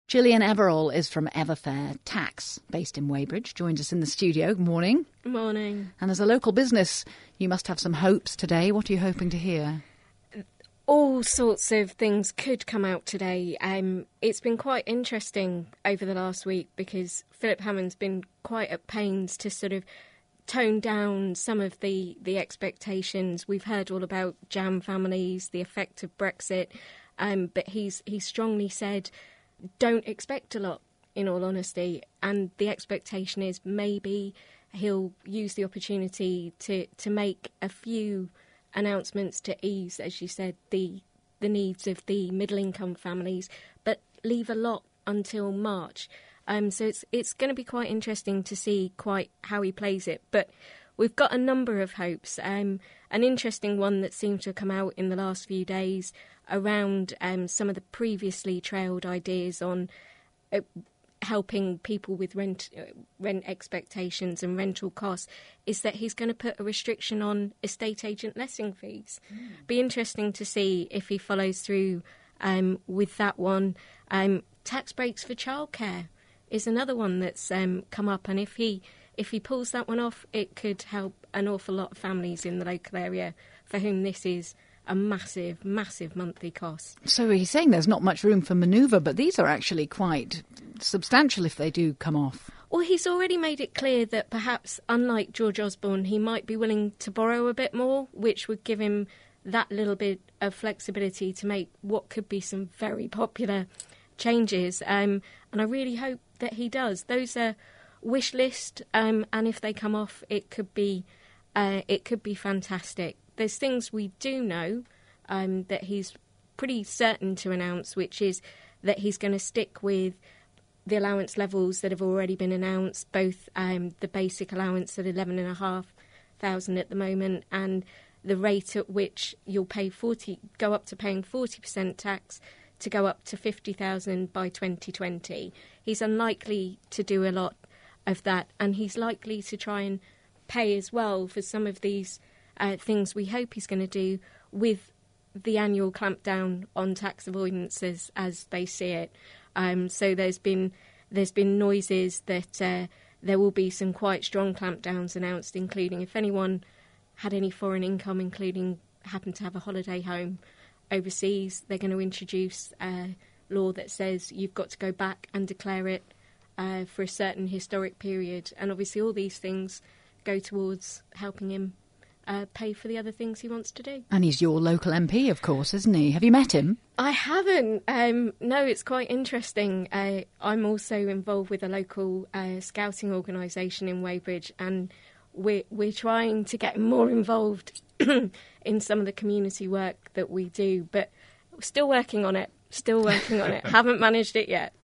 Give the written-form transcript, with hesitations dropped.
Gillian Everall is from Everfair Tax, based in Weybridge, joins us in the studio. Good morning. Morning. And as a local business, you must have some hopes today. What are you hoping to hear? All sorts of things could come out today. It's been quite interesting over the last week because Philip Hammond's been quite at pains to sort of tone down some of the expectations. We've heard all about jam families, the effect of Brexit, but he's strongly said, don't expect a lot, in all honesty. And the expectation is maybe he'll use the opportunity to make a few announcements to ease, as you said, the needs of the middle-income families, but leave a lot until March. So it's going to be quite interesting to see quite how he plays it. But we've got a number of hopes. An interesting one that seemed to have come out in the last few days around some of the previously trailed ideas on helping people with rent expectations and rental costs is that he's going to put a restriction on estate agent letting fees. Be interesting to see if he follows through with that one. Tax breaks for childcare is another one that's come up, and if he pulls that one off, it could help an awful lot of families in the local area for whom this is a massive, massive monthly cost. So he's saying there's not much room for manoeuvre, but these are actually quite substantial if they do come off. Well, he's already made it clear that perhaps, unlike George Osborne, he might be willing to borrow a bit more, which would give him that little bit of flexibility to make what could be some very popular changes. And I really hope that he does. Those are wish list, and if they come off, it could be fantastic. There's things we do know that he's pretty certain to announce, which is that he's going to stick with the allowance levels that have already been announced, both the basic allowance at $11,500 at the moment, and the rate at which you'll go up to paying 40% tax to go up to $50,000 by 2020. He's unlikely to do a lot of that, and he's likely to try and pay as well for some of these things we hope he's going to do with the annual clampdown on tax avoidance as they see it. So there's been noises that there will be some quite strong clampdowns announced, including if anyone had any foreign income, including happened to have a holiday home overseas, they're going to introduce a law that says you've got to go back and declare it for a certain historic period. And obviously all these things go towards helping him pay for the other things he wants to do. And he's your local MP, of course, isn't he? Have you met him? I haven't. No, it's quite interesting. I'm also involved with a local scouting organisation in Weybridge, and we're trying to get more involved in some of the community work that we do, but still working on it. Haven't managed it yet.